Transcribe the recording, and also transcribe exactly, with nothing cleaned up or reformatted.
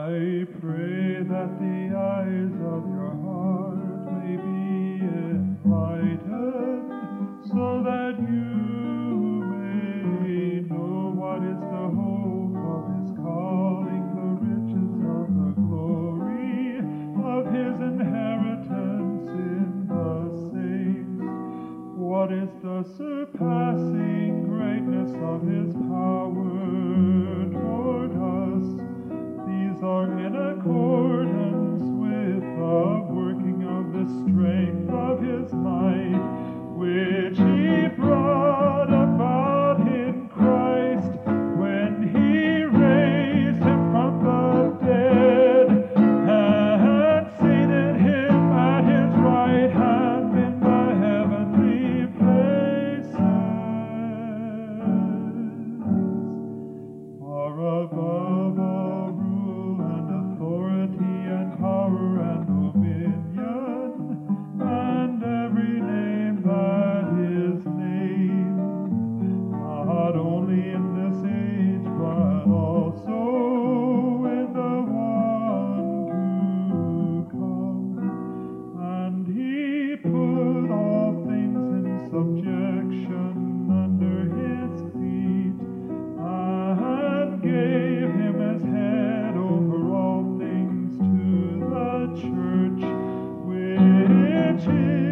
I pray that the eyes of your heart may be enlightened, so that you may know what is the hope of his calling, the riches of the glory of his inheritance in the saints, what is the surpassing greatness of his power toward us. These are in accordance with the working of the strength of his might, which he brought about in Christ when he raised him from the dead and seated him at his right hand in the heavenly places, far above all rule and authority and power and dominion, and every name that is named, not only in this age, but also in the one to come. And he put all things in subjection under his feet, and gave him as head over all things to the church, which is